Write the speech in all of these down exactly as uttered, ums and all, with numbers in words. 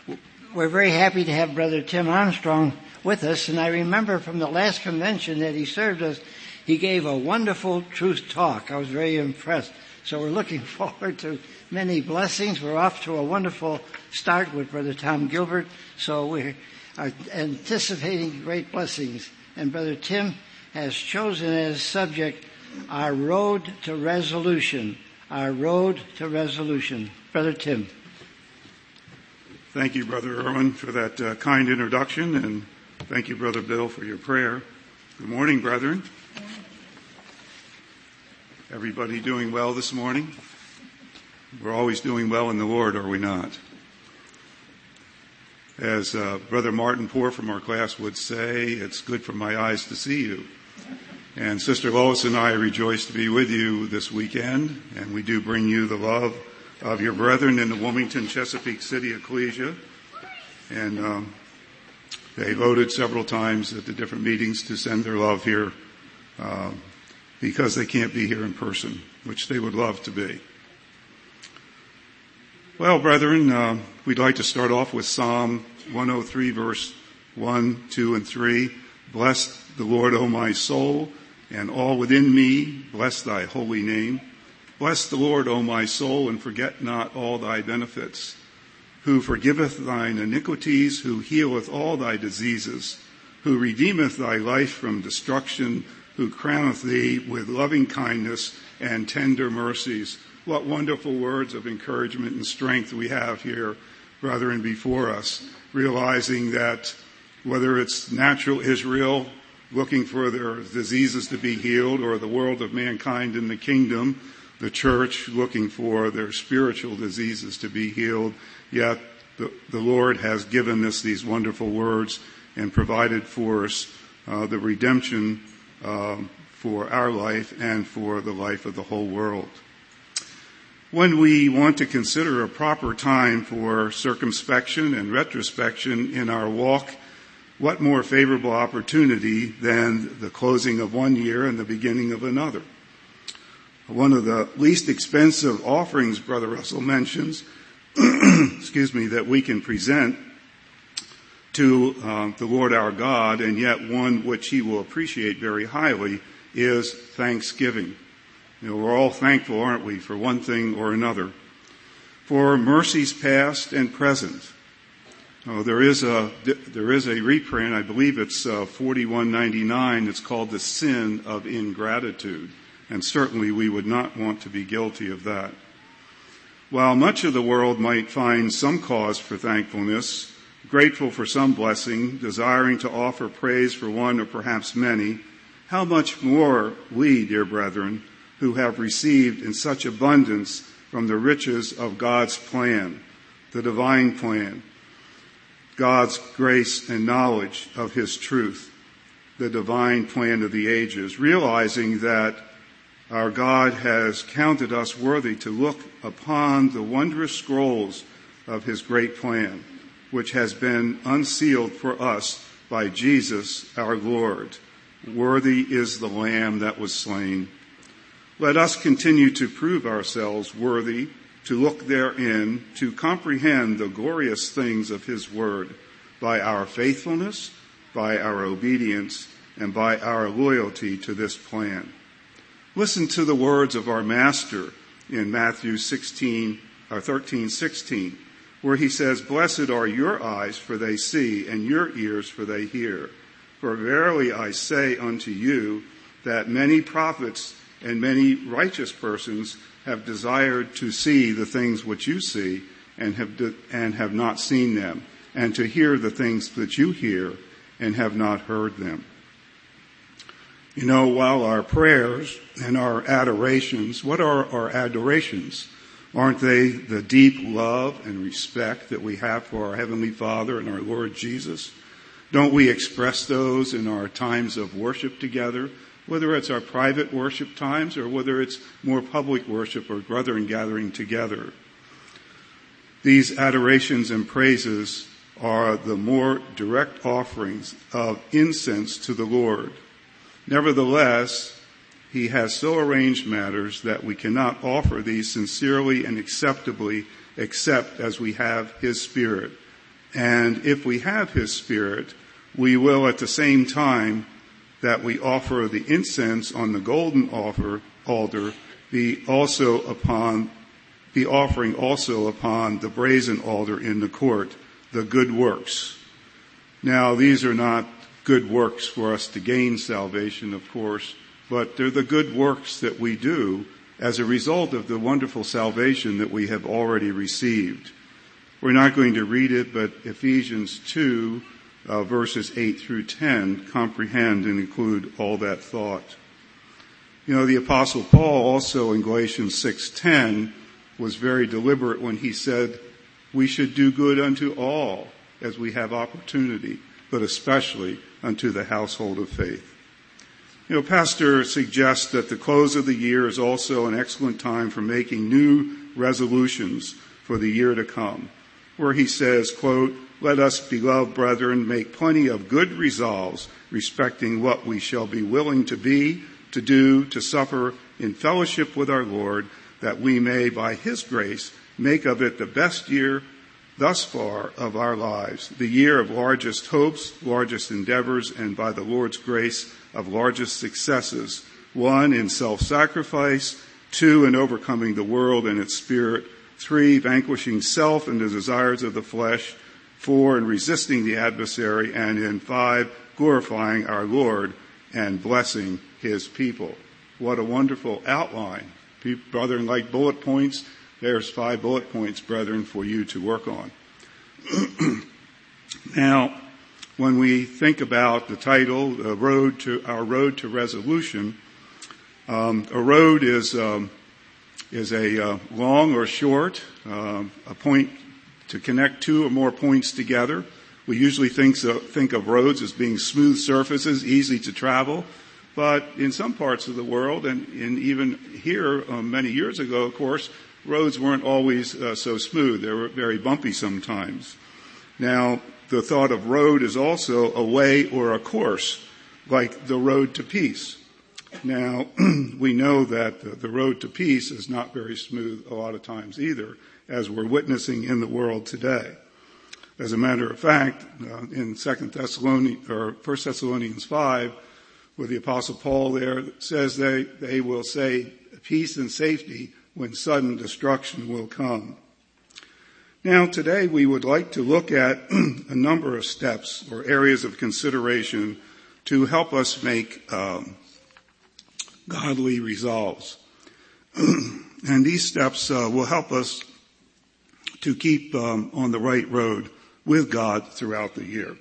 we're very happy to have Brother Tim Armstrong with us, and I remember from the last convention that he served us, he gave a wonderful truth talk. I was very impressed. So we're looking forward to many blessings. We're off to a wonderful start with Brother Tom Gilbert, so we are anticipating great blessings. And Brother Tim has chosen as subject our road to resolution. Our road to resolution. Brother Tim. Thank you, Brother Erwin, for that uh, kind introduction, and thank you, Brother Bill, for your prayer. Good morning, brethren. Everybody doing well this morning? We're always doing well in the Lord, are we not? As uh, Brother Martin Poor from our class would say, it's good for my eyes to see you. And Sister Lois and I rejoice to be with you this weekend, and we do bring you the love of your brethren in the Wilmington, Chesapeake City Ecclesia. And um, they voted several times at the different meetings to send their love here uh, because they can't be here in person, which they would love to be. Well, brethren, uh, we'd like to start off with Psalm one oh three, verse one, two, and three. Bless the Lord, O my soul, and all within me, bless thy holy name. Bless the Lord, O my soul, and forget not all thy benefits, who forgiveth thine iniquities, who healeth all thy diseases, who redeemeth thy life from destruction, who crowneth thee with loving kindness and tender mercies. What wonderful words of encouragement and strength we have here, brethren, before us, realizing that whether it's natural Israel looking for their diseases to be healed, or the world of mankind in the kingdom, the church looking for their spiritual diseases to be healed, yet the, the Lord has given us these wonderful words and provided for us uh, the redemption uh, for our life and for the life of the whole world. When we want to consider a proper time for circumspection and retrospection in our walk, what more favorable opportunity than the closing of one year and the beginning of another? One of the least expensive offerings, Brother Russell mentions, excuse me, that we can present to uh, the Lord our God, and yet one which he will appreciate very highly, is thanksgiving. You know, we're all thankful, aren't we, for one thing or another. For mercies past and present. Oh, there is a there is a reprint, I believe it's uh, forty-one ninety-nine. It's called The Sin of Ingratitude. And certainly we would not want to be guilty of that. While much of the world might find some cause for thankfulness, grateful for some blessing, desiring to offer praise for one or perhaps many, how much more we, dear brethren, who have received in such abundance from the riches of God's plan, the divine plan, God's grace and knowledge of his truth, the divine plan of the ages, realizing that our God has counted us worthy to look upon the wondrous scrolls of his great plan, which has been unsealed for us by Jesus our Lord. Worthy is the Lamb that was slain. Let us continue to prove ourselves worthy, to look therein, to comprehend the glorious things of his word by our faithfulness, by our obedience, and by our loyalty to this plan. Listen to the words of our Master in Matthew sixteen, or thirteen sixteen, where he says, "Blessed are your eyes, for they see, and your ears, for they hear. For verily I say unto you, that many prophets and many righteous persons have desired to see the things which you see, and have de- and have not seen them, and to hear the things that you hear, and have not heard them." You know, while our prayers and our adorations, what are our adorations? Aren't they the deep love and respect that we have for our Heavenly Father and our Lord Jesus? Don't we express those in our times of worship together, whether it's our private worship times or whether it's more public worship or brethren gathering together? These adorations and praises are the more direct offerings of incense to the Lord. Nevertheless, he has so arranged matters that we cannot offer these sincerely and acceptably except as we have his Spirit, And if we have his Spirit, we will at the same time that we offer the incense on the golden altar, altar be also upon, be offering also upon the brazen altar in the court, the good works. Now, these are not good works for us to gain salvation, of course, but they're the good works that we do as a result of the wonderful salvation that we have already received. We're not going to read it, but Ephesians two, uh, verses eight through ten comprehend and include all that thought. You know, the Apostle Paul also in Galatians six ten was very deliberate when he said, we should do good unto all as we have opportunity, but especially unto the household of faith. You know, Pastor suggests that the close of the year is also an excellent time for making new resolutions for the year to come, where he says, quote, let us, beloved brethren, make plenty of good resolves respecting what we shall be willing to be, to do, to suffer in fellowship with our Lord, that we may, by his grace, make of it the best year thus far of our lives, the year of largest hopes, largest endeavors, and by the Lord's grace of largest successes, one in self-sacrifice, two in overcoming the world and its spirit, three vanquishing self and the desires of the flesh, four in resisting the adversary, and in five glorifying our Lord and blessing his people. What a wonderful outline. Brethren, like bullet points, there's five bullet points, brethren, for you to work on. Now, when we think about the title, the road to our road to resolution, um, a road is um, is a uh, long or short, uh, a point to connect two or more points together. We usually think so, think of roads as being smooth surfaces, easy to travel. But in some parts of the world, and, and even here uh, many years ago, of course, roads weren't always uh, so smooth. They were very bumpy sometimes. Now, the thought of road is also a way or a course, like the road to peace. Now, we know that the road to peace is not very smooth a lot of times either, as we're witnessing in the world today. As a matter of fact, uh, in Second Thessalonians or First Thessalonians five, where the Apostle Paul there says they, they will say peace and safety when sudden destruction will come. Now, today we would like to look at a number of steps or areas of consideration to help us make um, godly resolves. And these steps uh, will help us to keep um, on the right road with God throughout the year.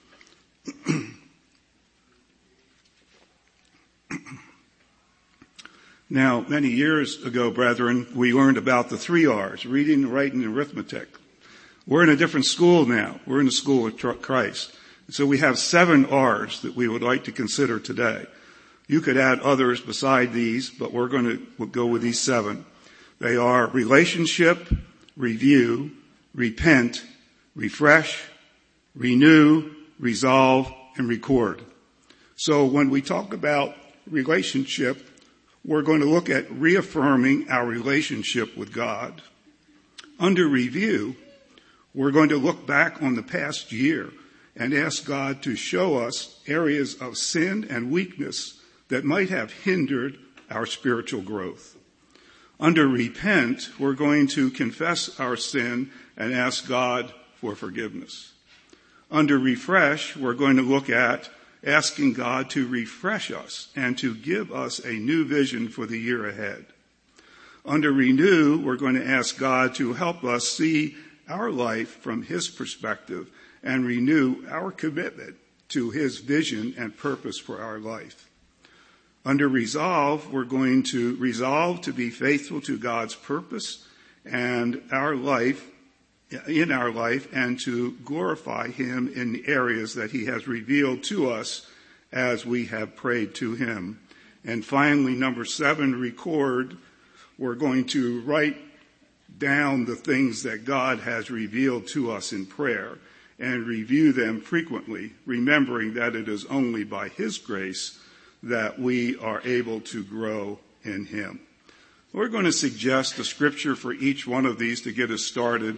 Now, many years ago, brethren, we learned about the three R's, reading, writing, and arithmetic. We're in a different school now. We're in the school of Christ. So we have seven R's that we would like to consider today. You could add others beside these, but we're going to go with these seven. They are relationship, review, repent, refresh, renew, resolve, and record. So when we talk about relationship, we're going to look at reaffirming our relationship with God. Under review, we're going to look back on the past year and ask God to show us areas of sin and weakness that might have hindered our spiritual growth. Under repent, we're going to confess our sin and ask God for forgiveness. Under refresh, we're going to look at asking God to refresh us and to give us a new vision for the year ahead. Under renew, we're going to ask God to help us see our life from his perspective and renew our commitment to his vision and purpose for our life. Under resolve, we're going to resolve to be faithful to God's purpose and our life, in our life, and to glorify him in the areas that he has revealed to us as we have prayed to him. And finally, number seven, record. We're going to write down the things that God has revealed to us in prayer and review them frequently, remembering that it is only by his grace that we are able to grow in him. We're going to suggest a scripture for each one of these to get us started.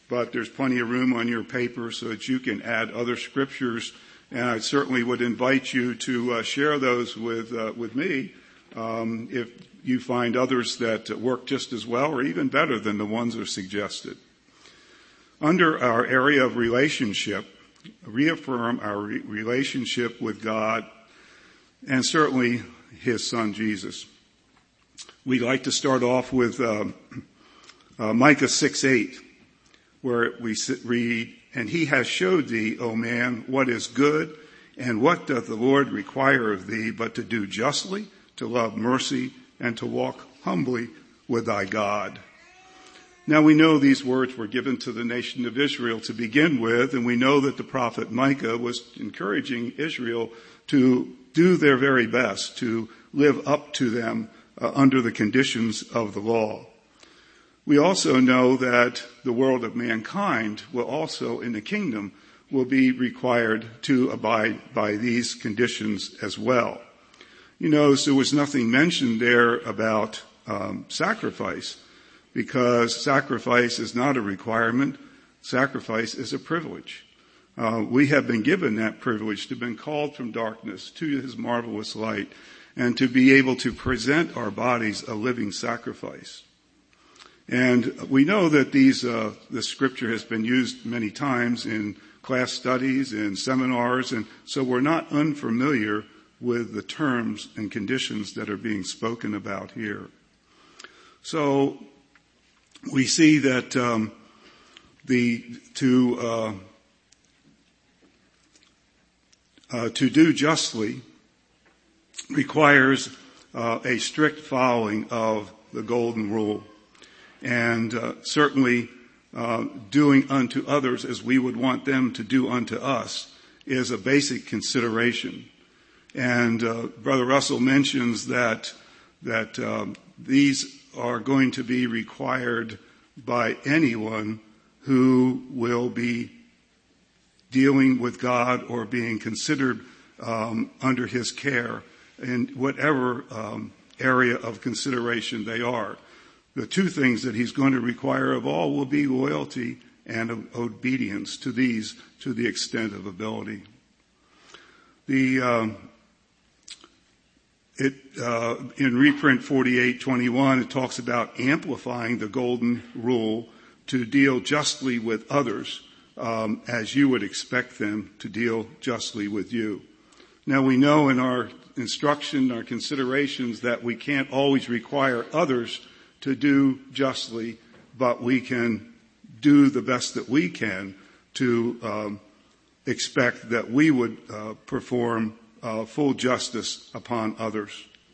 but there's plenty of room on your paper so that you can add other scriptures. And I certainly would invite you to uh, share those with uh, with me um, if you find others that work just as well or even better than the ones that are suggested. Under our area of relationship, reaffirm our re- relationship with God and certainly His Son Jesus. We'd like to start off with uh, uh, Micah six eight, where we read, "And He has showed thee, O man, what is good, and what doth the Lord require of thee, but to do justly, to love mercy, and to walk humbly with thy God." Now we know these words were given to the nation of Israel to begin with, and we know that the prophet Micah was encouraging Israel to do their very best to live up to them uh, under the conditions of the law. We also know that the world of mankind will also, in the kingdom, will be required to abide by these conditions as well. You notice there was nothing mentioned there about um, sacrifice, because sacrifice is not a requirement. Sacrifice is a privilege. Uh, we have been given that privilege to have been called from darkness to His marvelous light and to be able to present our bodies a living sacrifice. And we know that these, uh, this scripture has been used many times in class studies and seminars, and so we're not unfamiliar with the terms and conditions that are being spoken about here. So we see that um, the to uh, uh, to do justly requires uh, a strict following of the golden rule, and uh, certainly uh, doing unto others as we would want them to do unto us is a basic consideration. And uh, Brother Russell mentions that that um, these are going to be required by anyone who will be dealing with God or being considered um, under His care in whatever um, area of consideration they are. The two things that He's going to require of all will be loyalty and obedience to these to the extent of ability. The um, It, uh, in reprint forty-eight twenty-one, it talks about amplifying the golden rule to deal justly with others um, as you would expect them to deal justly with you. Now we know in our instruction, our considerations, that we can't always require others to do justly, but we can do the best that we can to um, expect that we would uh, perform Uh, full justice upon others.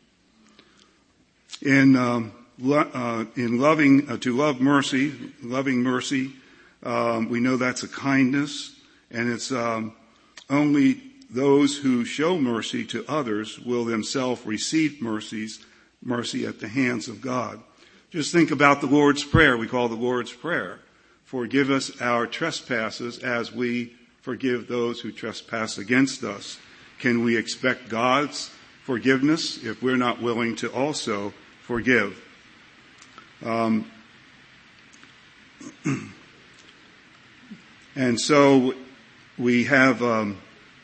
In um, lo- uh, in loving uh, to love mercy, loving mercy, um, we know that's a kindness, and it's um, only those who show mercy to others will themselves receive mercies, mercy at the hands of God. Just think about the Lord's Prayer. We call the Lord's Prayer: "Forgive us our trespasses, as we forgive those who trespass against us." Can we expect God's forgiveness if we're not willing to also forgive? Um, and so we have um,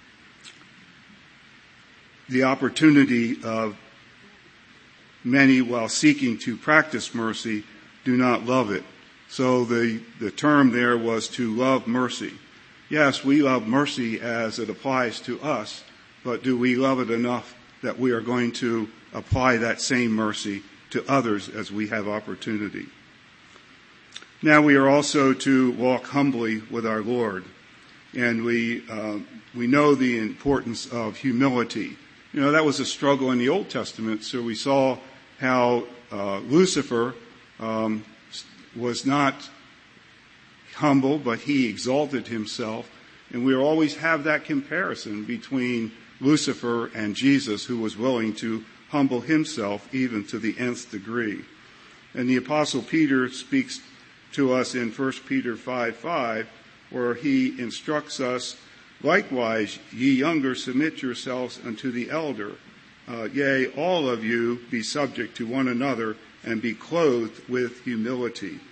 the opportunity of many, while seeking to practice mercy, do not love it. So the, the term there was to love mercy. Yes, we love mercy as it applies to us, but do we love it enough that we are going to apply that same mercy to others as we have opportunity? Now we are also to walk humbly with our Lord, and we uh, we know the importance of humility. You know, that was a struggle in the Old Testament. So we saw how uh, Lucifer um, was not humble, but he exalted himself, and we always have that comparison between Lucifer and Jesus, who was willing to humble himself even to the nth degree. And the Apostle Peter speaks to us in First Peter five five, where he instructs us, "Likewise, ye younger, submit yourselves unto the elder. Uh, yea, all of you be subject to one another, and be clothed with humility."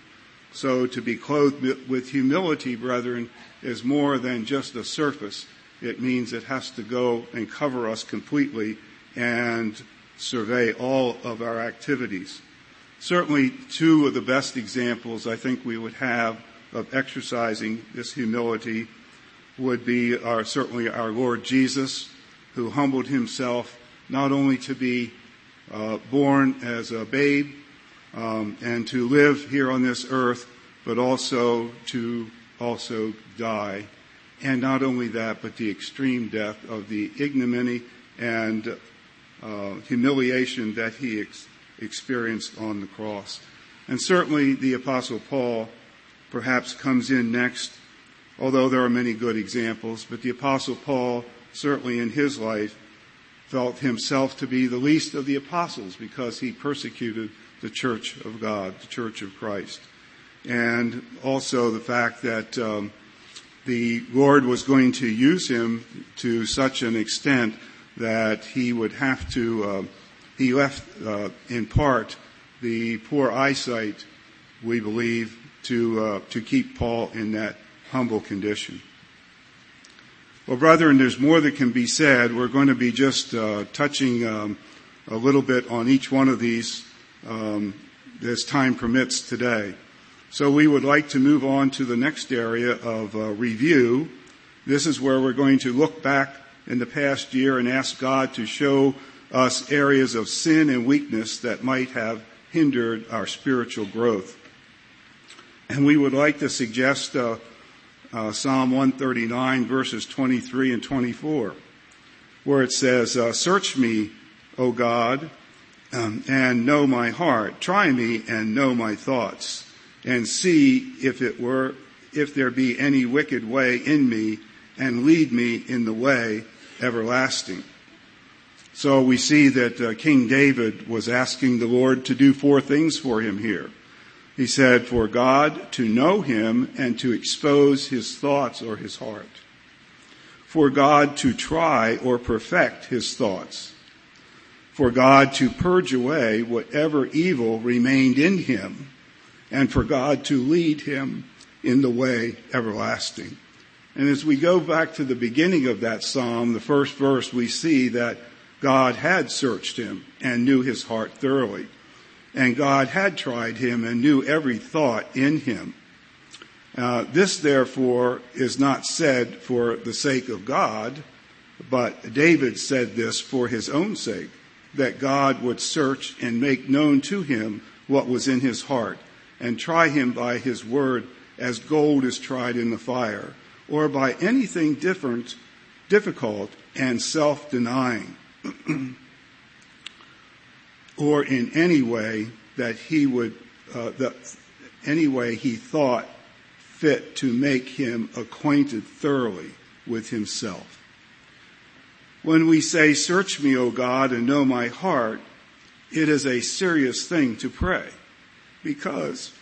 So to be clothed with humility, brethren, is more than just a surface. It means it has to go and cover us completely and survey all of our activities. Certainly two of the best examples I think we would have of exercising this humility would be our, certainly our Lord Jesus, who humbled himself not only to be uh, born as a babe um, and to live here on this earth, but also to also die. And not only that, but the extreme death of the ignominy and uh, humiliation that he ex- experienced on the cross. And certainly the Apostle Paul perhaps comes in next, although there are many good examples, but the Apostle Paul, certainly in his life, felt himself to be the least of the apostles because he persecuted the church of God, the church of Christ. And also the fact that um, the Lord was going to use him to such an extent that he would have to, uh, he left uh, in part the poor eyesight, we believe, to uh, to keep Paul in that humble condition. Well, brethren, there's more that can be said. We're going to be just uh, touching um, a little bit on each one of these um, as time permits today. So we would like to move on to the next area of uh, review. This is where we're going to look back in the past year and ask God to show us areas of sin and weakness that might have hindered our spiritual growth. And we would like to suggest uh, uh, Psalm one thirty-nine, verses twenty-three and twenty-four, where it says, uh, "Search me, O God, um, and know my heart. Try me and know my thoughts, and see if it were, if there be any wicked way in me, and lead me in the way everlasting." So we see that uh, King David was asking the Lord to do four things for him here. He said, for God to know him and to expose his thoughts or his heart. For God to try or perfect his thoughts. For God to purge away whatever evil remained in him. And for God to lead him in the way everlasting. And as we go back to the beginning of that psalm, the first verse, we see that God had searched him and knew his heart thoroughly. And God had tried him and knew every thought in him. Uh, this, therefore, is not said for the sake of God, but David said this for his own sake, that God would search and make known to him what was in his heart, and try him by his word as gold is tried in the fire, or by anything different, difficult and self-denying. Or in any way that he would, uh, that any way he thought fit to make him acquainted thoroughly with himself. When we say, search me, O God, and know my heart, it is a serious thing to pray because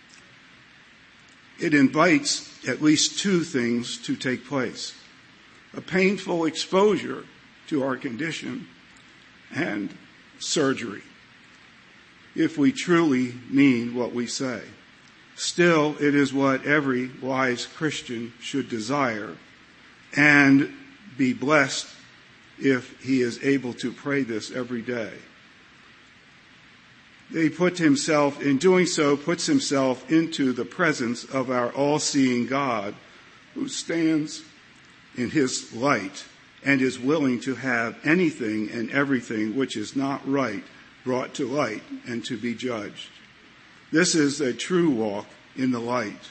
it invites at least two things to take place. A painful exposure to our condition and surgery, if we truly mean what we say. Still, it is what every wise Christian should desire and be blessed if he is able to pray this every day. He put himself, in doing so, puts himself into the presence of our all-seeing God who stands in his light and is willing to have anything and everything which is not right brought to light and to be judged. This is a true walk in the light.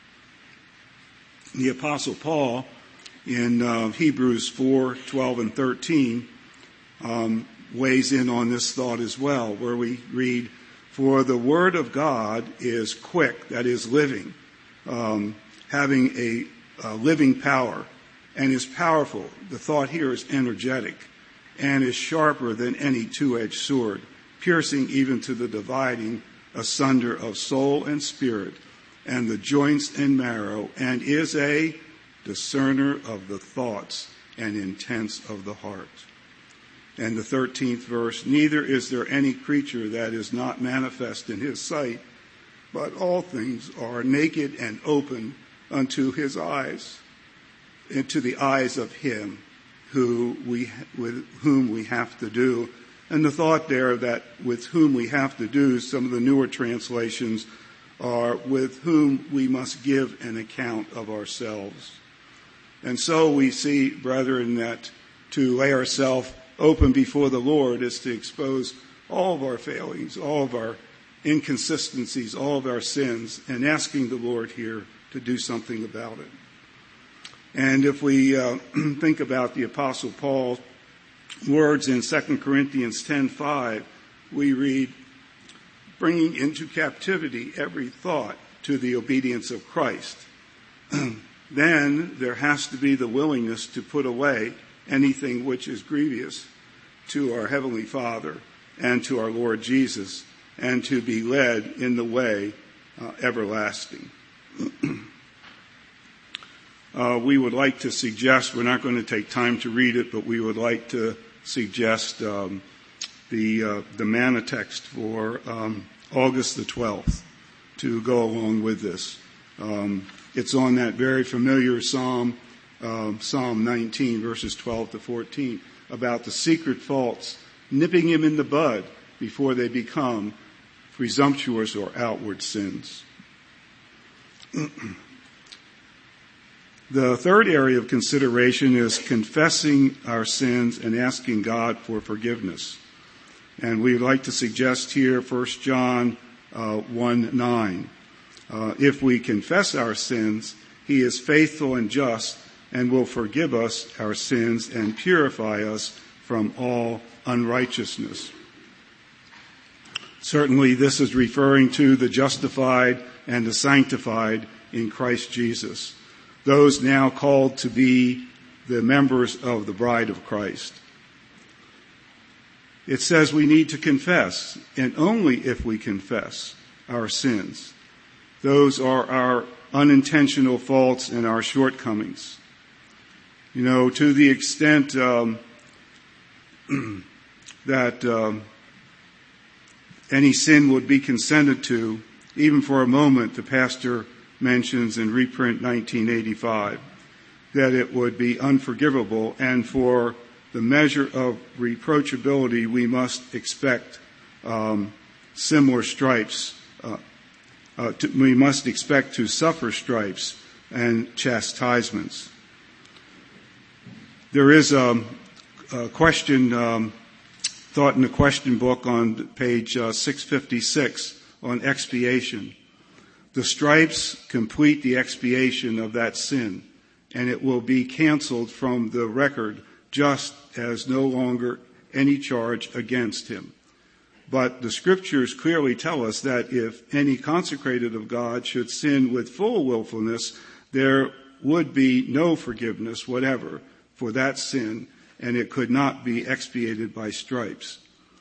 The Apostle Paul in uh, Hebrews four, twelve, and thirteen um, weighs in on this thought as well, where we read, for the word of God is quick, that is living, um, having a, a living power, and is powerful. The thought here is energetic, and is sharper than any two-edged sword, piercing even to the dividing asunder of soul and spirit, and the joints and marrow, and is a discerner of the thoughts and intents of the heart. And the thirteenth verse, neither is there any creature that is not manifest in his sight, but all things are naked and open unto his eyes, and to the eyes of him who we, with whom we have to do. And the thought there that with whom we have to do, some of the newer translations are with whom we must give an account of ourselves. And so we see, brethren, that to lay ourselves open before the Lord is to expose all of our failings, all of our inconsistencies, all of our sins, and asking the Lord here to do something about it. And if we uh, think about the Apostle Paul's words in Second Corinthians ten five, we read, bringing into captivity every thought to the obedience of Christ. Then there has to be the willingness to put away anything which is grievous to our Heavenly Father and to our Lord Jesus, and to be led in the way uh, everlasting. uh, we would like to suggest, we're not going to take time to read it, but we would like to suggest um, the uh, the manna text for um, August the twelfth to go along with this. Um, it's on that very familiar Psalm, uh, Psalm nineteen, verses twelve to fourteen, about the secret faults, nipping him in the bud before they become presumptuous or outward sins. The third area of consideration is confessing our sins and asking God for forgiveness. And we'd like to suggest here First John uh, one nine. Uh, if we confess our sins, he is faithful and just and will forgive us our sins and purify us from all unrighteousness. Certainly this is referring to the justified and the sanctified in Christ Jesus, those now called to be the members of the bride of Christ. It says we need to confess, and only if we confess our sins. Those are our unintentional faults and our shortcomings. You know, to the extent um, that um, any sin would be consented to, even for a moment, the pastor mentions in reprint nineteen eighty-five, that it would be unforgivable, and for the measure of reproachability we must expect um, similar stripes. Uh, uh, to, we must expect to suffer stripes and chastisements. There is a, a question um, thought in the question book on page uh, six fifty-six on expiation. The stripes complete the expiation of that sin, and it will be canceled from the record just as no longer any charge against him. But the scriptures clearly tell us that if any consecrated of God should sin with full willfulness, there would be no forgiveness whatever for that sin, and it could not be expiated by stripes.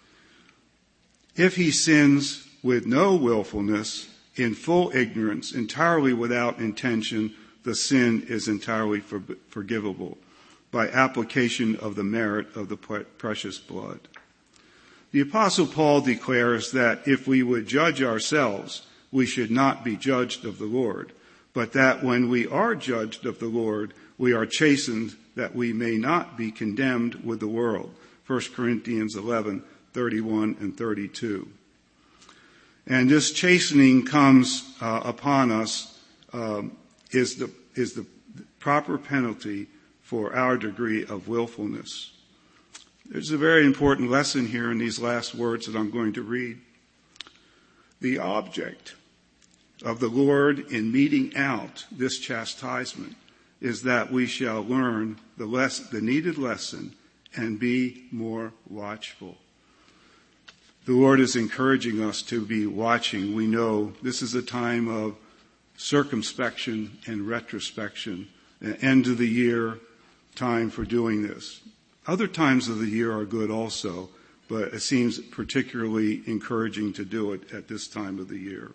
If he sins with no willfulness, in full ignorance, entirely without intention, the sin is entirely for, forgivable by application of the merit of the precious blood. The Apostle Paul declares that if we would judge ourselves, we should not be judged of the Lord, but that when we are judged of the Lord, we are chastened that we may not be condemned with the world. First Corinthians eleven, thirty-one and thirty-two. And this chastening comes uh, upon us um, is the is the proper penalty for our degree of willfulness. There's a very important lesson here in these last words that I'm going to read. The object of the Lord in meting out this chastisement is that we shall learn the less, the needed lesson and be more watchful. The Lord is encouraging us to be watching. We know this is a time of circumspection and retrospection, an end of the year time for doing this. Other times of the year are good also, but it seems particularly encouraging to do it at this time of the year.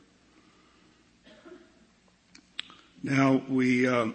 Now, we uh,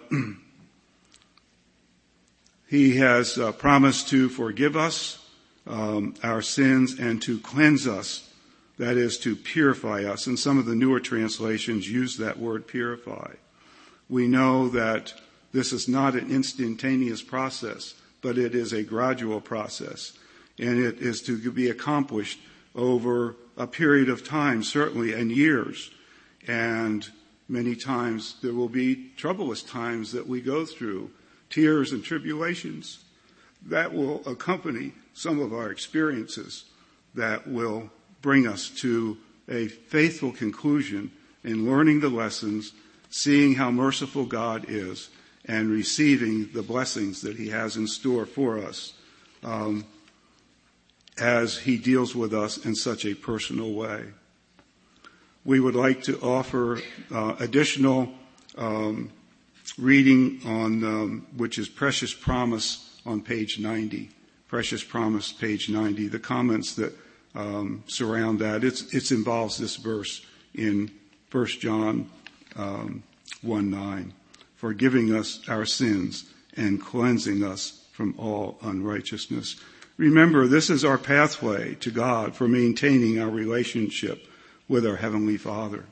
He has uh, promised to forgive us um, our sins and to cleanse us that is to purify us. And some of the newer translations use that word purify. We know that this is not an instantaneous process, but it is a gradual process. And it is to be accomplished over a period of time, certainly, and years. And many times there will be troublous times that we go through, tears and tribulations that will accompany some of our experiences that will bring us to a faithful conclusion in learning the lessons, seeing how merciful God is, and receiving the blessings that he has in store for us um, as he deals with us in such a personal way. We would like to offer uh, additional um, reading on um, which is Precious Promise on page ninety. Precious Promise, page ninety. The comments that um, surround that. It's, it involves this verse in First John um, one nine. Forgiving us our sins and cleansing us from all unrighteousness. Remember, this is our pathway to God for maintaining our relationship with our Heavenly Father.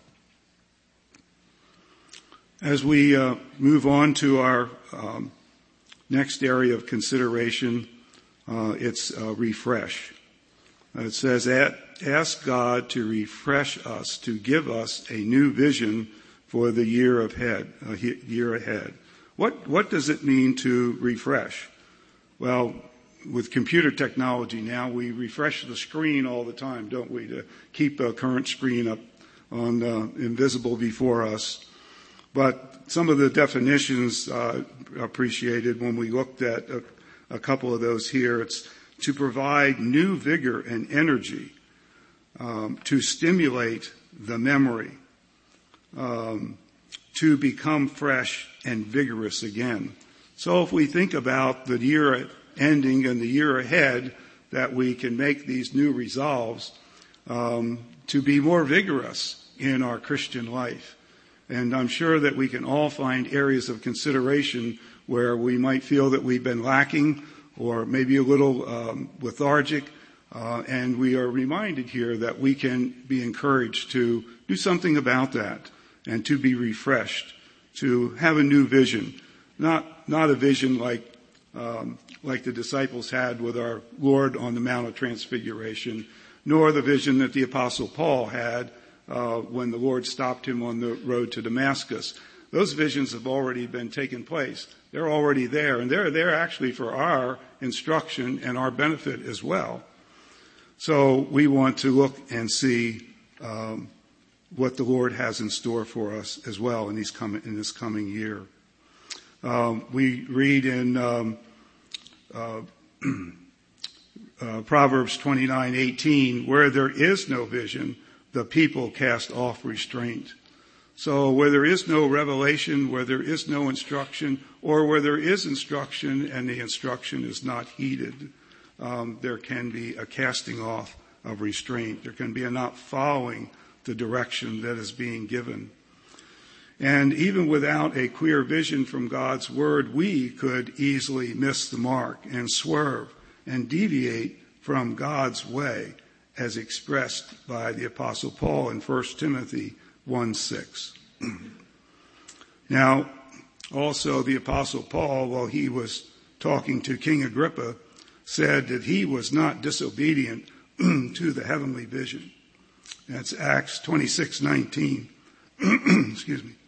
As we uh, move on to our um, next area of consideration, uh, it's uh, refresh. It says, ask God to refresh us, to give us a new vision for the year ahead. Uh, year ahead. What what does it mean to refresh? Well, with computer technology now, we refresh the screen all the time, don't we, to keep a current screen up on uh, invisible before us. But some of the definitions uh, appreciated when we looked at a, a couple of those here. It's to provide new vigor and energy, um, to stimulate the memory, um, to become fresh and vigorous again. So if we think about the year ending and the year ahead, that we can make these new resolves um, to be more vigorous in our Christian life. And I'm sure that we can all find areas of consideration where we might feel that we've been lacking or maybe a little um, lethargic. Uh, and we are reminded here that we can be encouraged to do something about that and to be refreshed, to have a new vision. Not, not a vision like, um, like the disciples had with our Lord on the Mount of Transfiguration, nor the vision that the Apostle Paul had uh, when the Lord stopped him on the road to Damascus. Those visions have already been taken place. They're already there, and they're there actually for our instruction and our benefit as well. So we want to look and see um, what the Lord has in store for us as well in, these coming, in this coming year. Um, we read in um, uh, uh, Proverbs twenty-nine eighteen, where there is no vision, the people cast off restraint. So where there is no revelation, where there is no instruction, or where there is instruction and the instruction is not heeded, um, there can be a casting off of restraint. There can be a not following the direction that is being given. And even without a clear vision from God's word, we could easily miss the mark and swerve and deviate from God's way as expressed by the Apostle Paul in First Timothy one six. Now, also the Apostle Paul, while he was talking to King Agrippa, said that he was not disobedient to the heavenly vision. That's Acts twenty-six nineteen. Excuse me.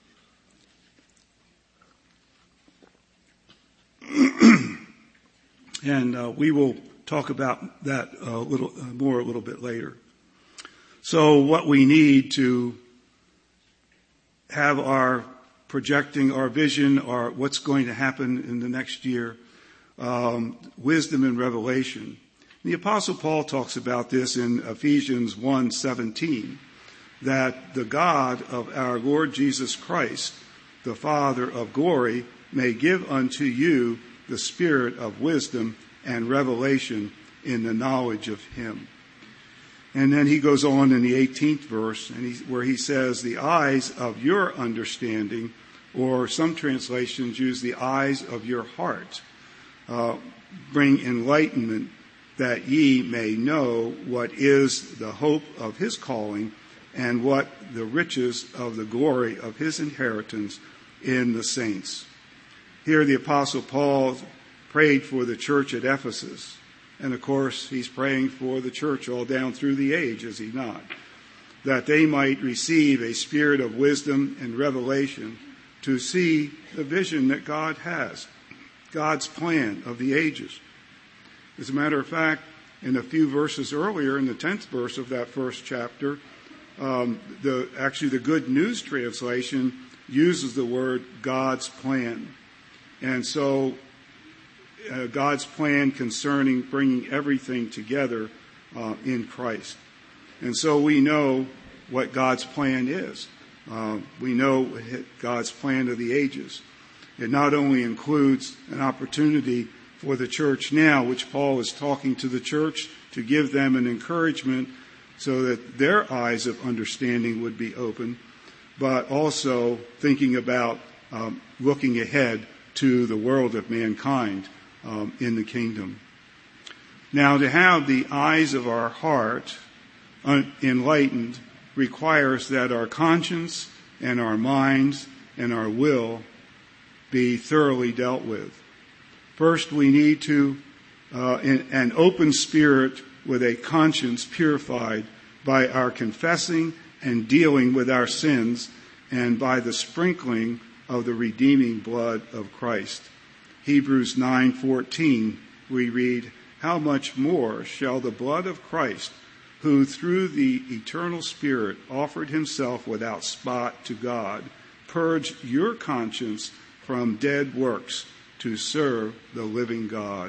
And uh, we will talk about that a little uh, more a little bit later. So what we need to have our projecting our vision or what's going to happen in the next year, um, wisdom and revelation. The Apostle Paul talks about this in Ephesians one seventeen, that the God of our Lord Jesus Christ, the Father of glory, may give unto you the spirit of wisdom and revelation in the knowledge of him. And then he goes on in the eighteenth verse, and he, where he says, the eyes of your understanding, or some translations use the eyes of your heart, uh, bring enlightenment that ye may know what is the hope of his calling, and what the riches of the glory of his inheritance in the saints. Here the Apostle Paul prayed for the church at Ephesus. And of course, he's praying for the church all down through the age, is he not? That they might receive a spirit of wisdom and revelation to see the vision that God has, God's plan of the ages. As a matter of fact, in a few verses earlier, in the tenth verse of that first chapter, um, the actually the Good News translation uses the word God's plan. And so uh, God's plan concerning bringing everything together uh, in Christ. And so we know what God's plan is. Uh, we know God's plan of the ages. It not only includes an opportunity for the church now, which Paul is talking to the church to give them an encouragement so that their eyes of understanding would be open, but also thinking about um, looking ahead to the world of mankind um, in the kingdom. Now, to have the eyes of our heart un- enlightened requires that our conscience and our minds and our will be thoroughly dealt with. First, we need to uh, an, an open spirit with a conscience purified by our confessing and dealing with our sins and by the sprinkling of the redeeming blood of Christ. Hebrews nine fourteen, we read, "How much more shall the blood of Christ, who through the eternal Spirit offered himself without spot to God, purge your conscience from dead works to serve the living God."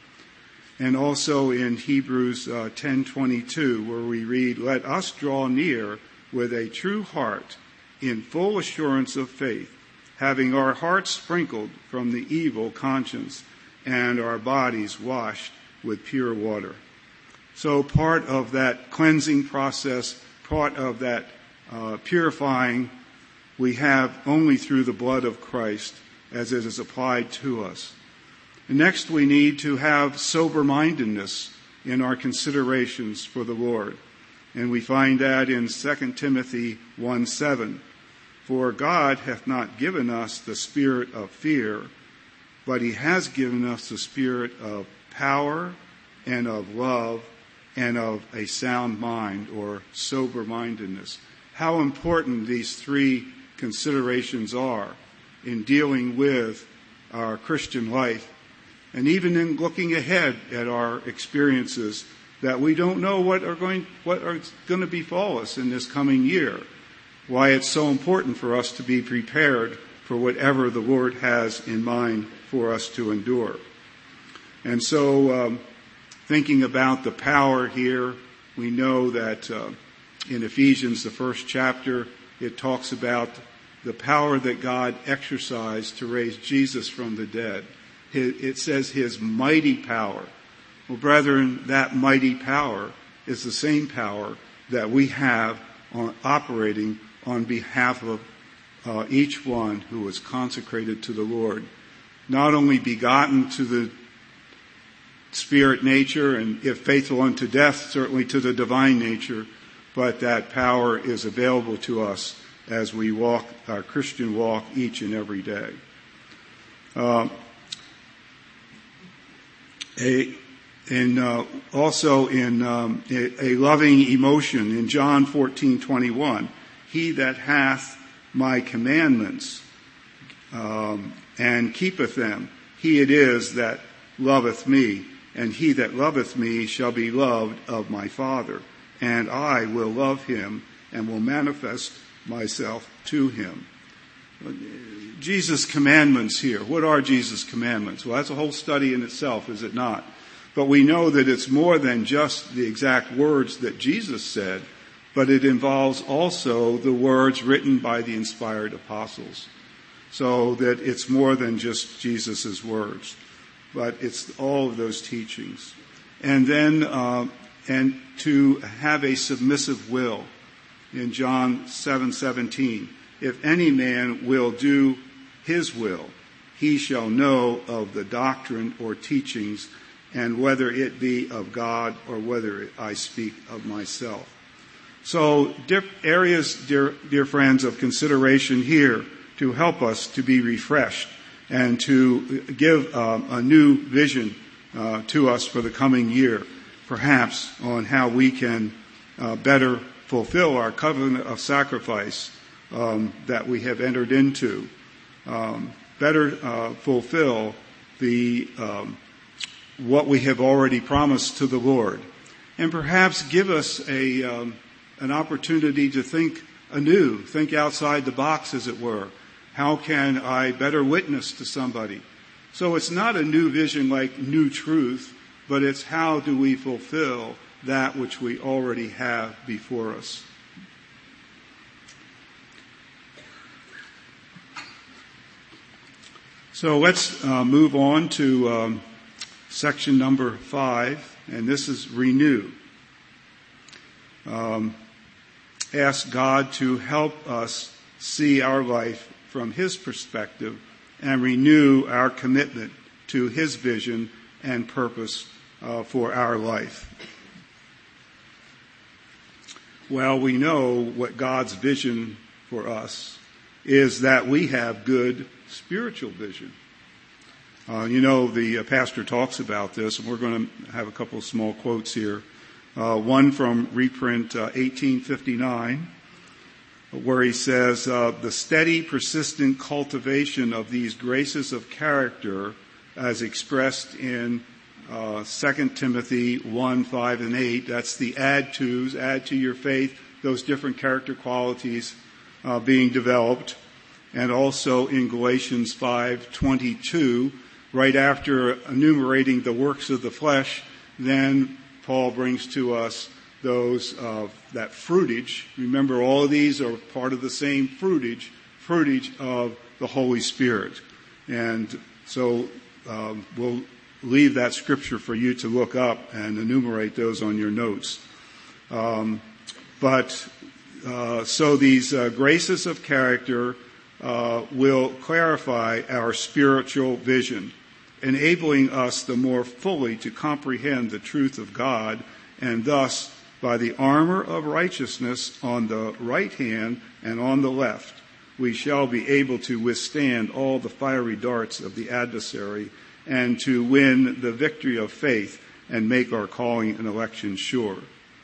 And also in Hebrews uh, ten twenty-two, where we read, "Let us draw near with a true heart in full assurance of faith, having our hearts sprinkled from the evil conscience and our bodies washed with pure water." So part of that cleansing process, part of that uh, purifying, we have only through the blood of Christ as it is applied to us. And next, we need to have sober-mindedness in our considerations for the Lord. And we find that in Second Timothy one seven. "For God hath not given us the spirit of fear, but he has given us the spirit of power and of love and of a sound mind," or sober-mindedness. How important these three considerations are in dealing with our Christian life, and even in looking ahead at our experiences, that we don't know what are going what are going to befall us in this coming year. Why it's so important for us to be prepared for whatever the Lord has in mind for us to endure. And so, um, thinking about the power here, we know that uh, in Ephesians, the first chapter, it talks about the power that God exercised to raise Jesus from the dead. It says his mighty power. Well, brethren, that mighty power is the same power that we have on, operating on behalf of uh, each one who was consecrated to the Lord. Not only begotten to the spirit nature, and if faithful unto death, certainly to the divine nature, but that power is available to us as we walk our Christian walk each and every day. Uh, a, and uh, also in um, a, a loving emotion in John fourteen twenty-one, "He that hath my commandments um, and keepeth them, he it is that loveth me, and he that loveth me shall be loved of my Father, and I will love him and will manifest myself to him." Jesus' commandments here. What are Jesus' commandments? Well, that's a whole study in itself, is it not? But we know that it's more than just the exact words that Jesus said, but it involves also the words written by the inspired apostles. So that it's more than just Jesus' words, but it's all of those teachings. And then, uh, and to have a submissive will. In John seven seventeen, "If any man will do his will, he shall know of the doctrine or teachings and whether it be of God or whether I speak of myself. So areas, dear, dear friends, of consideration here to help us to be refreshed and to give um, a new vision uh, to us for the coming year, perhaps on how we can uh, better fulfill our covenant of sacrifice um, that we have entered into, um, better uh, fulfill the um, what we have already promised to the Lord, and perhaps give us a um, an opportunity to think anew, think outside the box, as it were. How can I better witness to somebody? So it's not a new vision like new truth, but it's how do we fulfill that which we already have before us. So let's uh, move on to um, section number five, and this is renew. Um, ask God to help us see our life from His perspective and renew our commitment to His vision and purpose uh, for our life. Well, we know what God's vision for us is, that we have good spiritual vision. Uh, you know, the uh, pastor talks about this, and we're going to have a couple of small quotes here. Uh, one from reprint uh, eighteen fifty-nine, where he says, uh, the steady, persistent cultivation of these graces of character as expressed in uh, Second Timothy one, five, and eight, that's the add tos, add to your faith, those different character qualities uh, being developed. And also in Galatians five twenty-two, right after enumerating the works of the flesh, then Paul brings to us those, uh, that fruitage. Remember, all of these are part of the same fruitage, fruitage of the Holy Spirit. And so um, we'll leave that scripture for you to look up and enumerate those on your notes. Um, but uh, so these uh, graces of character uh, will clarify our spiritual vision, enabling us the more fully to comprehend the truth of God, and thus, by the armor of righteousness on the right hand and on the left, we shall be able to withstand all the fiery darts of the adversary and to win the victory of faith and make our calling and election sure.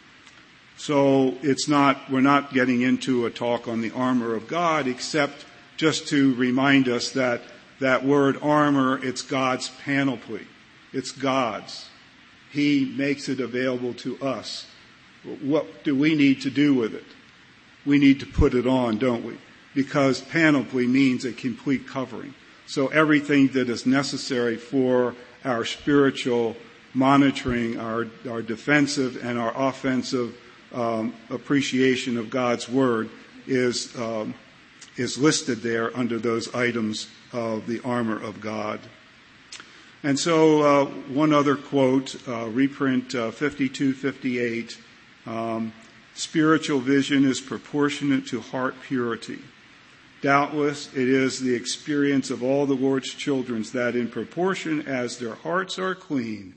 So it's not, we're not getting into a talk on the armor of God, except just to remind us that that word armor, it's God's panoply. It's God's. He makes it available to us. What do we need to do with it? We need to put it on, don't we? Because panoply means a complete covering. So everything that is necessary for our spiritual monitoring, our, our defensive and our offensive um, appreciation of God's Word is um, is listed there under those items of the armor of God. And so uh, one other quote, uh, reprint uh, fifty-two fifty-eight, um, spiritual vision is proportionate to heart purity. Doubtless it is the experience of all the Lord's children that in proportion as their hearts are clean,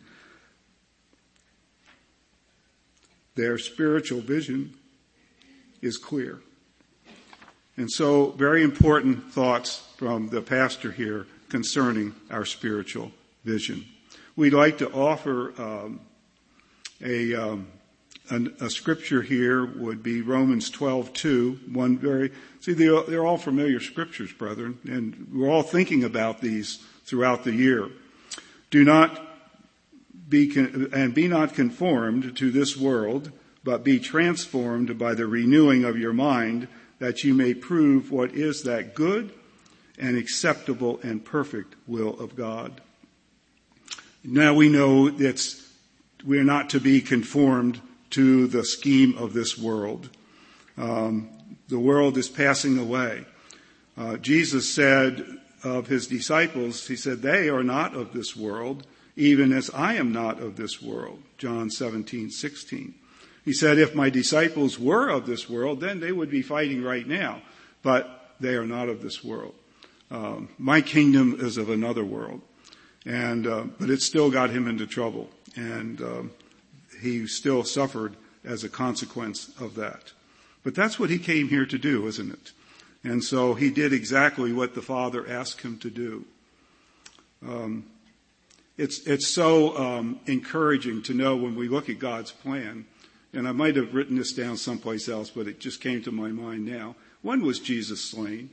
their spiritual vision is clear. And so very important thoughts from the pastor here concerning our spiritual vision. We'd like to offer um, a, um, an, a scripture here would be Romans twelve two. One very, see, they're, they're all familiar scriptures, brethren, and we're all thinking about these throughout the year. Do not be, con- and be not conformed to this world, but be transformed by the renewing of your mind, that you may prove what is that good and acceptable and perfect will of God. Now we know that we're not to be conformed to the scheme of this world. Um, the world is passing away. Uh, Jesus said of his disciples, he said, they are not of this world, even as I am not of this world. John seventeen sixteen. He said, if my disciples were of this world, then they would be fighting right now. But they are not of this world. Um, my kingdom is of another world. And, uh, but it still got him into trouble. And, um, he still suffered as a consequence of that. But that's what he came here to do, isn't it? And so he did exactly what the Father asked him to do. Um, it's, it's so, um, encouraging to know when we look at God's plan. And I might have written this down someplace else, but it just came to my mind now. When was Jesus slain?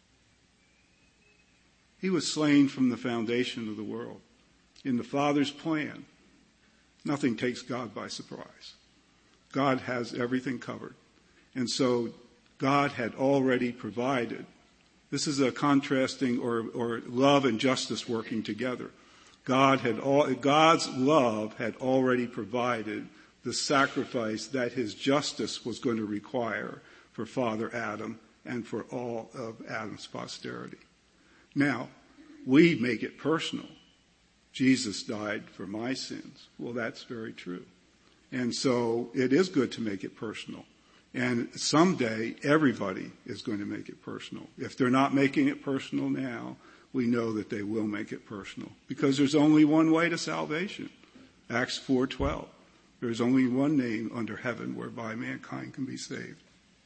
He was slain from the foundation of the world. In the Father's plan, nothing takes God by surprise. God has everything covered. And so God had already provided. This is a contrasting or, or love and justice working together. God had all, God's love had already provided the sacrifice that his justice was going to require for Father Adam and for all of Adam's posterity. Now, we make it personal. Jesus died for my sins. Well, that's very true. And so it is good to make it personal. And someday everybody is going to make it personal. If they're not making it personal now, we know that they will make it personal. Because there's only one way to salvation. Acts four twelve. There's only one name under heaven whereby mankind can be saved.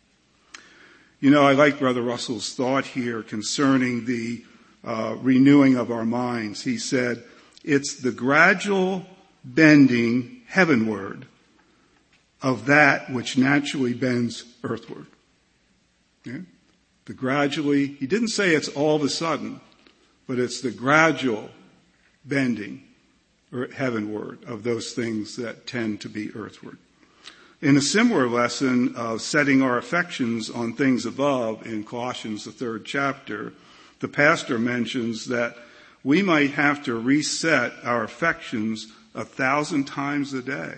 You know, I like Brother Russell's thought here concerning the uh, renewing of our minds. He said, it's the gradual bending heavenward of that which naturally bends earthward. Yeah? The gradually, he didn't say it's all of a sudden, but it's the gradual bending heavenward of those things that tend to be earthward. In a similar lesson of setting our affections on things above in Colossians, the third chapter, the pastor mentions that we might have to reset our affections a thousand times a day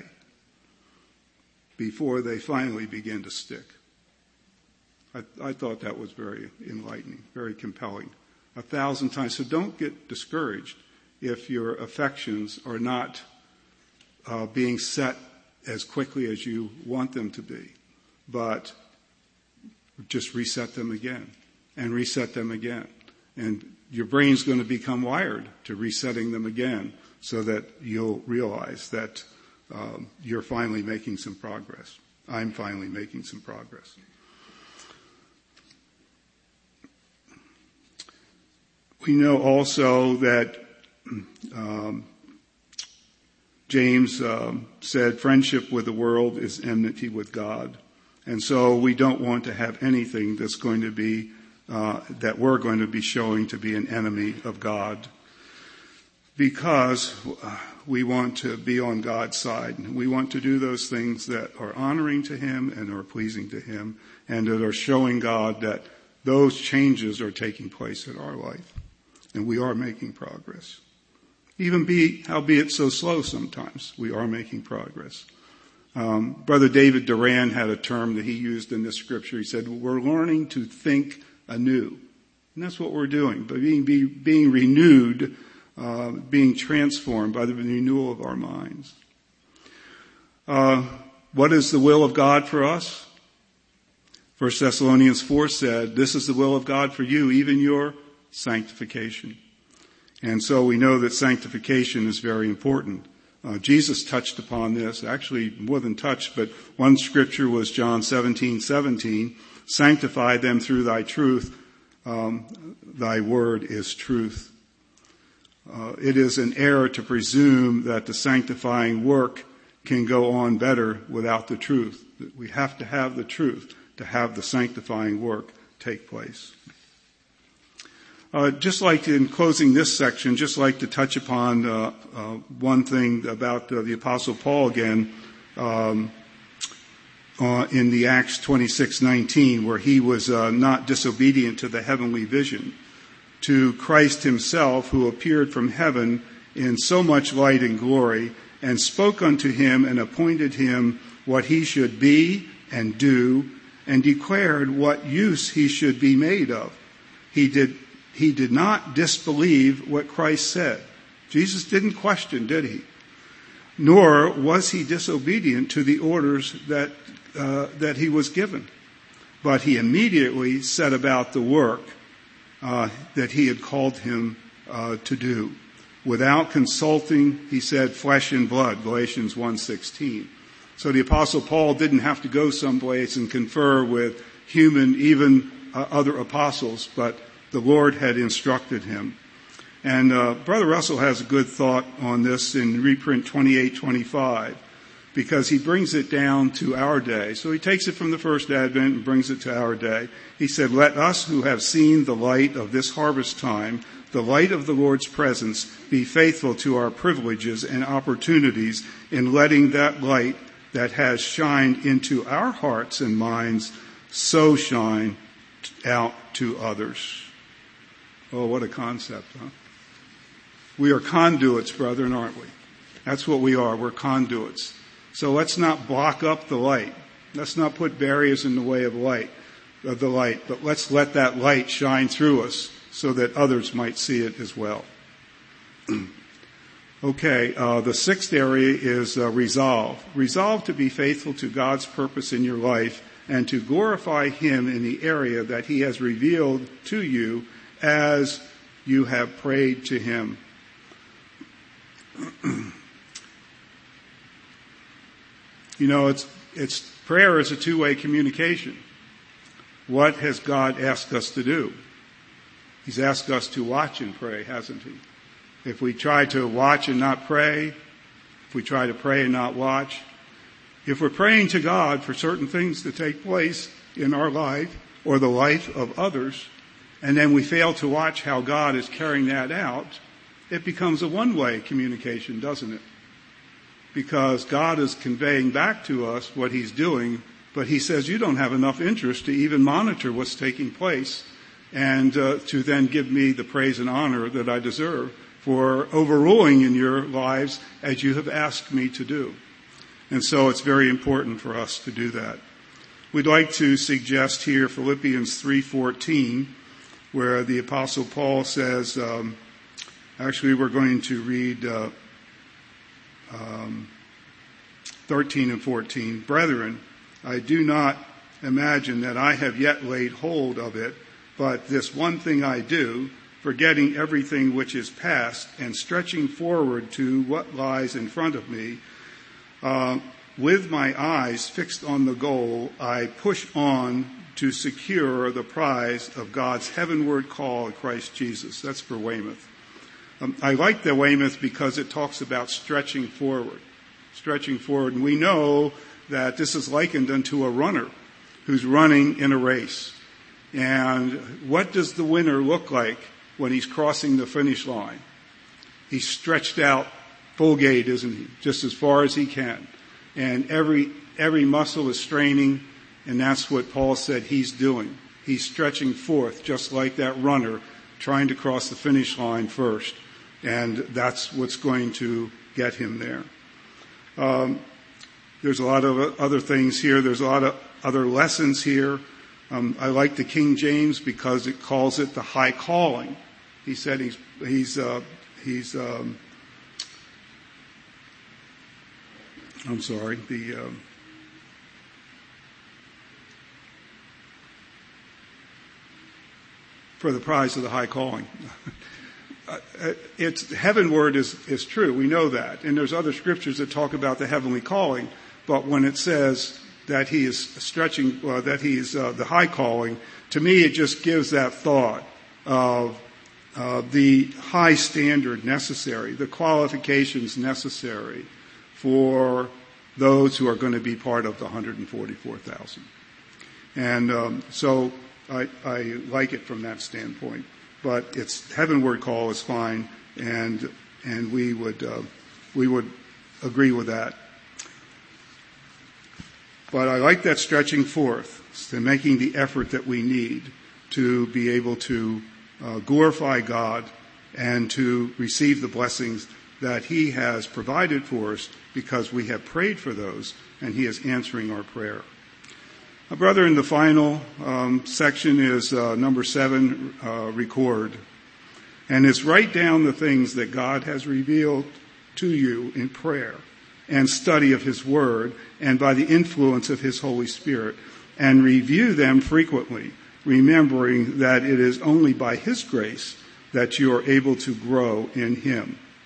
before they finally begin to stick. I, I thought that was very enlightening, very compelling. A thousand times. So don't get discouraged if your affections are not uh, being set as quickly as you want them to be. But just reset them again and reset them again. And your brain's going to become wired to resetting them again so that you'll realize that um, you're finally making some progress. I'm finally making some progress. We know also that um, James um, said friendship with the world is enmity with God. And so we don't want to have anything that's going to be, uh, that we're going to be showing to be an enemy of God. Because we want to be on God's side. We want to do those things that are honoring to him and are pleasing to him and that are showing God that those changes are taking place in our life. And we are making progress. Even be, albeit so slow sometimes, we are making progress. Um, Brother David Duran had a term that he used in this scripture. He said, we're learning to think anew. And that's what we're doing. By being, be, being renewed, uh, being transformed by the renewal of our minds. Uh, what is the will of God for us? First Thessalonians four said, this is the will of God for you, even your sanctification. And so we know that sanctification is very important. Uh, Jesus touched upon this, actually more than touched, but one scripture was John seventeen seventeen. Sanctify them through thy truth. Um, thy word is truth. Uh, it is an error to presume that the sanctifying work can go on better without the truth. We have to have the truth to have the sanctifying work take place. Uh, just like in closing this section, just like to touch upon uh, uh, one thing about uh, the Apostle Paul again um, uh, in the Acts twenty-six nineteen, where he was uh, not disobedient to the heavenly vision, to Christ himself, who appeared from heaven in so much light and glory, and spoke unto him and appointed him what he should be and do, and declared what use he should be made of. He did He did not disbelieve what Christ said. Jesus didn't question, did he? Nor was he disobedient to the orders that uh, that he was given. But he immediately set about the work uh, that he had called him uh, to do. without consulting, he said, flesh and blood, Galatians one sixteen. So the Apostle Paul didn't have to go someplace and confer with human, even uh, other apostles, but the Lord had instructed him. And uh, Brother Russell has a good thought on this in reprint twenty-eight twenty-five, because he brings it down to our day. So he takes it from the first Advent and brings it to our day. He said, "Let us who have seen the light of this harvest time, the light of the Lord's presence, be faithful to our privileges and opportunities in letting that light that has shined into our hearts and minds so shine out to others." Oh, what a concept, huh? We are conduits, brethren, aren't we? That's what we are. We're conduits. So let's not block up the light. Let's not put barriers in the way of light, of the light, but let's let that light shine through us so that others might see it as well. Okay, uh, the sixth area is uh, resolve. Resolve to be faithful to God's purpose in your life and to glorify Him in the area that He has revealed to you as you have prayed to Him. You know, it's, it's, prayer is a two-way communication. What has God asked us to do? He's asked us to watch and pray, hasn't He? If we try to watch and not pray, if we try to pray and not watch, if we're praying to God for certain things to take place in our life or the life of others, and then we fail to watch how God is carrying that out, it becomes a one-way communication, doesn't it? Because God is conveying back to us what He's doing, but He says you don't have enough interest to even monitor what's taking place and uh, to then give me the praise and honor that I deserve for overruling in your lives as you have asked me to do. And so it's very important for us to do that. We'd like to suggest here Philippians three fourteen, where the Apostle Paul says, um, actually we're going to read uh, um, thirteen and fourteen. "Brethren, I do not imagine that I have yet laid hold of it, but this one thing I do, forgetting everything which is past and stretching forward to what lies in front of me, uh, with my eyes fixed on the goal, I push on to secure the prize of God's heavenward call in Christ Jesus." That's for Weymouth. Um, I like the Weymouth because it talks about stretching forward, stretching forward. And we know that this is likened unto a runner who's running in a race. And what does the winner look like when he's crossing the finish line? He's stretched out full gait, isn't he? Just as far as he can. And every, every muscle is straining, and that's what Paul said he's doing. He's stretching forth, just like that runner trying to cross the finish line first. And that's what's going to get him there. Um, there's a lot of other things here. There's a lot of other lessons here. Um, I like the King James because it calls it the high calling. He said he's he's uh, he's um, I'm sorry the um, for the prize of the high calling. It's heavenward is is true. We know that, and there's other scriptures that talk about the heavenly calling. But when it says that he is stretching, uh, that he's uh, the high calling, to me it just gives that thought of uh, the high standard necessary, the qualifications necessary for those who are going to be part of the one hundred forty-four thousand. And um, so I, I like it from that standpoint. But its heavenward call is fine, and and we would uh, we would agree with that. But I like that stretching forth, to making the effort that we need to be able to uh, glorify God and to receive the blessings that He has provided for us because we have prayed for those, and He is answering our prayer. Uh, brother, in the final um, section is uh, number seven, uh, record. And it's write down the things that God has revealed to you in prayer and study of His Word and by the influence of His Holy Spirit, and review them frequently, remembering that it is only by His grace that you are able to grow in Him.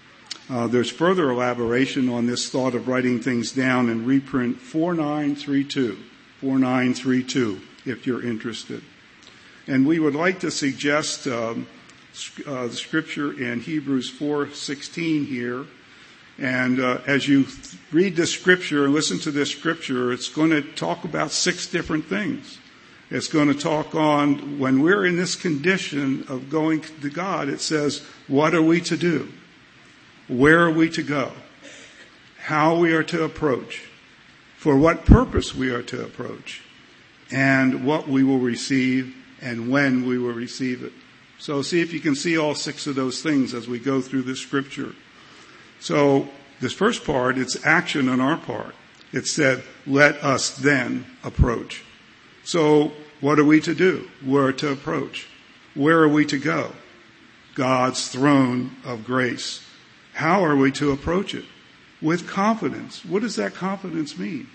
Uh, there's further elaboration on this thought of writing things down in reprint four nine three two, four nine three two, if you're interested. And we would like to suggest um, uh, the scripture in Hebrews four sixteen here. And uh, as you th- read this scripture and listen to this scripture, it's going to talk about six different things. It's going to talk on when we're in this condition of going to God, it says, what are we to do? Where are we to go? How we are to approach? For what purpose we are to approach? And what we will receive and when we will receive it. So see if you can see all six of those things as we go through this scripture. So this first part, it's action on our part. It said, let us then approach. So what are we to do? Where to approach? Where are we to go? God's throne of grace. How are we to approach it? With confidence. What does that confidence mean?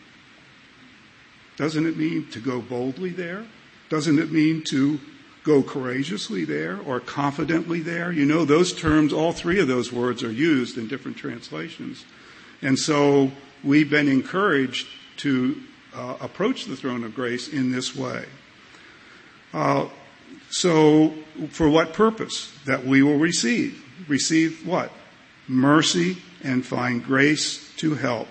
Doesn't it mean to go boldly there? Doesn't it mean to go courageously there or confidently there? You know, those terms, all three of those words are used in different translations. And so we've been encouraged to uh, approach the throne of grace in this way. Uh, so for what purpose? That we will receive. Receive what? Mercy and find grace to help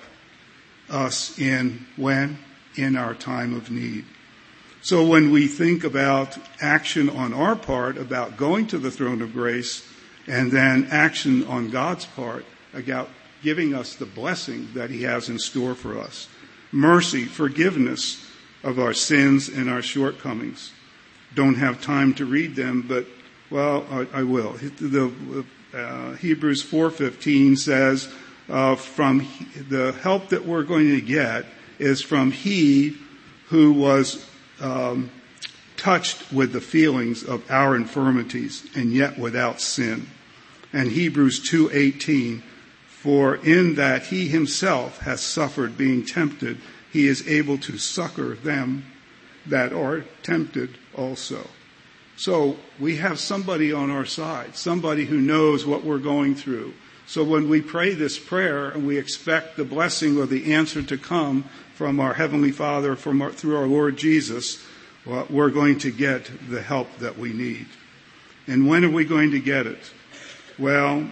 us in when? In our time of need. So when we think about action on our part, about going to the throne of grace, and then action on God's part, about giving us the blessing that he has in store for us. Mercy, forgiveness of our sins and our shortcomings. Don't have time to read them, but, well, I, I will. The, uh, Hebrews four fifteen says, uh, from he, the help that we're going to get is from he who was Um, touched with the feelings of our infirmities and yet without sin. And Hebrews two eighteen, for in that he himself has suffered being tempted, he is able to succor them that are tempted also. So we have somebody on our side, somebody who knows what we're going through. So when we pray this prayer and we expect the blessing or the answer to come from our Heavenly Father, from our, through our Lord Jesus, well, we're going to get the help that we need. And when are we going to get it? Well,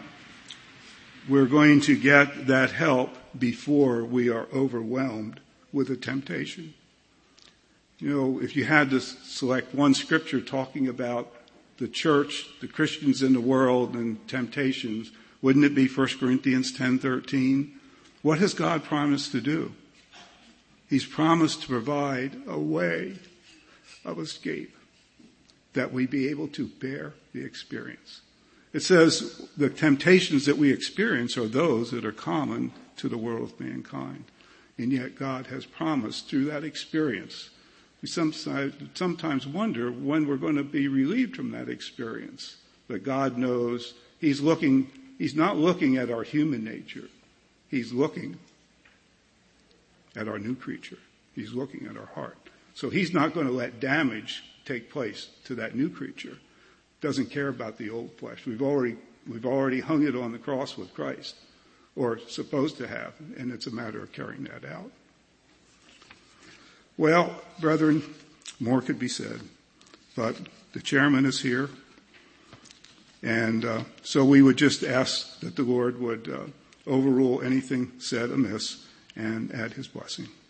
we're going to get that help before we are overwhelmed with a temptation. You know, if you had to select one scripture talking about the church, the Christians in the world, and temptations, wouldn't it be First Corinthians ten thirteen? What has God promised to do? He's promised to provide a way of escape that we be able to bear the experience. It says the temptations that we experience are those that are common to the world of mankind. And yet God has promised through that experience. We sometimes wonder when we're going to be relieved from that experience. But God knows he's looking, he's not looking at our human nature. He's looking at our new creature. He's looking at our heart. So he's not going to let damage take place to that new creature. Doesn't care about the old flesh. We've already, we've already hung it on the cross with Christ, or supposed to have, and it's a matter of carrying that out. Well, brethren, more could be said, but the chairman is here, and uh, so we would just ask that the Lord would uh, overrule anything said amiss and add his blessing.